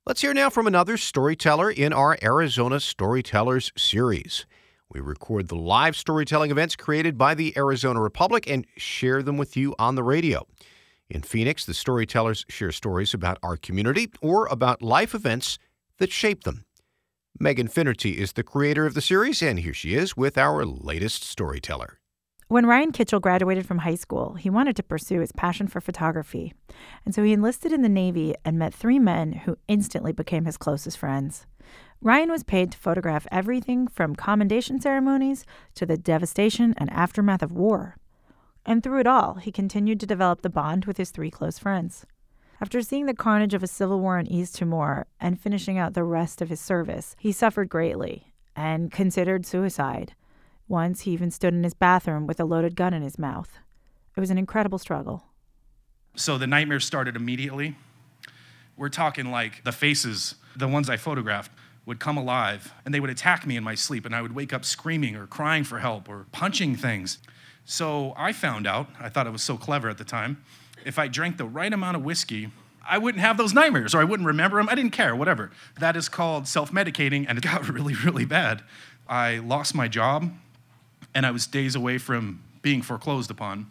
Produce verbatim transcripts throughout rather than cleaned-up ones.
Let's hear now from another storyteller in our Arizona Storytellers series. We record the live storytelling events created by the Arizona Republic and share them with you on the radio. In Phoenix, the storytellers share stories about our community or about life events that shape them. Megan Finnerty is the creator of the series, and here she is with our latest storyteller. When Ryan Kitchell graduated from high school, he wanted to pursue his passion for photography. And so he enlisted in the Navy and met three men who instantly became his closest friends. Ryan was paid to photograph everything from commendation ceremonies to the devastation and aftermath of war. And through it all, he continued to develop the bond with his three close friends. After seeing the carnage of a civil war in East Timor and finishing out the rest of his service, he suffered greatly and considered suicide. Once, he even stood in his bathroom with a loaded gun in his mouth. It was an incredible struggle. So the nightmares started immediately. We're talking like the faces, the ones I photographed, would come alive, and they would attack me in my sleep, and I would wake up screaming or crying for help or punching things. So I found out, I thought it was so clever at the time, if I drank the right amount of whiskey, I wouldn't have those nightmares, or I wouldn't remember them. I didn't care, whatever. That is called self-medicating, and it got really, really bad. I lost my job, and I was days away from being foreclosed upon.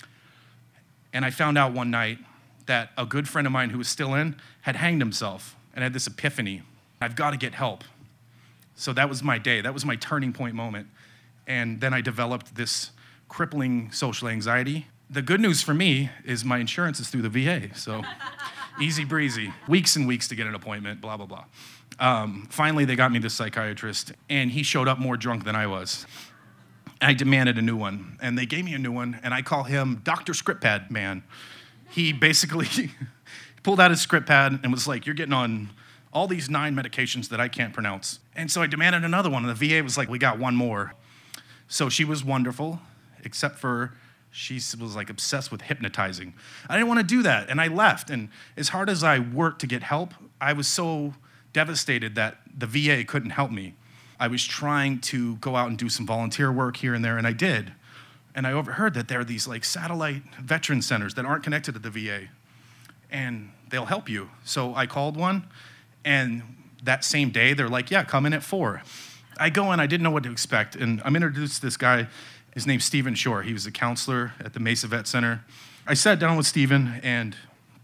And I found out one night that a good friend of mine who was still in had hanged himself and had this epiphany. I've got to get help. So that was my day. That was my turning point moment. And then I developed this crippling social anxiety. The good news for me is my insurance is through the V A, so easy breezy. Weeks and weeks to get an appointment, blah, blah, blah. Um, finally, they got me this psychiatrist, and he showed up more drunk than I was. I demanded a new one, and they gave me a new one, and I call him Doctor Script Pad Man. He basically pulled out his script pad and was like, you're getting on all these nine medications that I can't pronounce. And so I demanded another one, and the V A was like, we got one more. So she was wonderful, except for she was like obsessed with hypnotizing. I didn't want to do that, and I left. And as hard as I worked to get help, I was so devastated that the V A couldn't help me. I was trying to go out and do some volunteer work here and there, and I did. And I overheard that there are these like satellite veteran centers that aren't connected to the V A, and they'll help you. So I called one, and that same day, they're like, yeah, come in at four. I go in, I didn't know what to expect, and I'm introduced to this guy. His name's Stephen Shore. He was a counselor at the Mesa Vet Center. I sat down with Stephen, and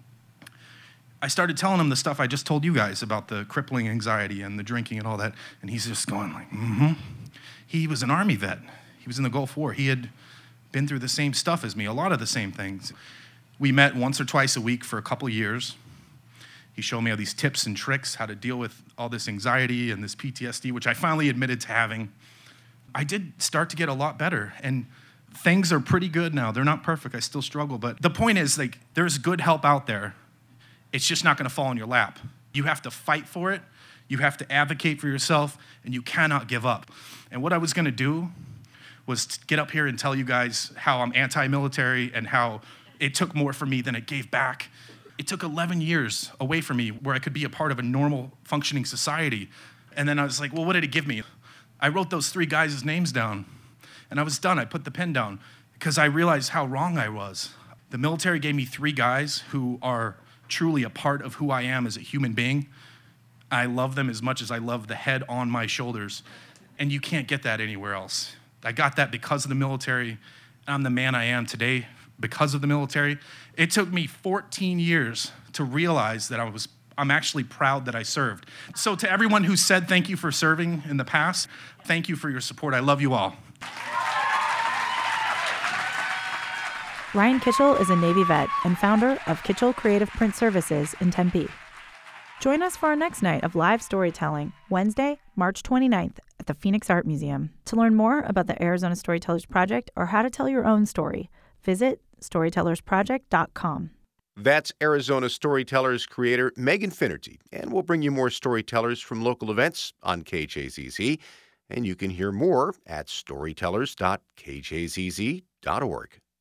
I started telling him the stuff I just told you guys about the crippling anxiety and the drinking and all that, and he's just going like, mm-hmm. He was an Army vet. He was in the Gulf War. He had been through the same stuff as me, a lot of the same things. We met once or twice a week for a couple of years. He showed me all these tips and tricks, how to deal with all this anxiety and this P T S D, which I finally admitted to having. I did start to get a lot better, and things are pretty good now. They're not perfect. I still struggle, but the point is, like, there's good help out there. It's just not going to fall in your lap. You have to fight for it. You have to advocate for yourself, and you cannot give up. And what I was going to do was to get up here and tell you guys how I'm anti-military and how it took more from me than it gave back. It took eleven years away from me where I could be a part of a normal functioning society. And then I was like, well, what did it give me? I wrote those three guys' names down, and I was done. I put the pen down because I realized how wrong I was. The military gave me three guys who are truly a part of who I am as a human being. I love them as much as I love the head on my shoulders, and you can't get that anywhere else. I got that because of the military. I'm the man I am today because of the military. It took me fourteen years to realize that I was, I'm actually proud that I served. So to everyone who said thank you for serving in the past, thank you for your support. I love you all. Ryan Kitchell is a Navy vet and founder of Kitchell Creative Print Services in Tempe. Join us for our next night of live storytelling, Wednesday, March twenty-ninth at the Phoenix Art Museum. To learn more about the Arizona Storytellers Project or how to tell your own story, visit storytellers project dot com. That's Arizona Storytellers creator Megan Finnerty, and we'll bring you more storytellers from local events on K J Z Z, and you can hear more at storytellers dot k j z z dot org.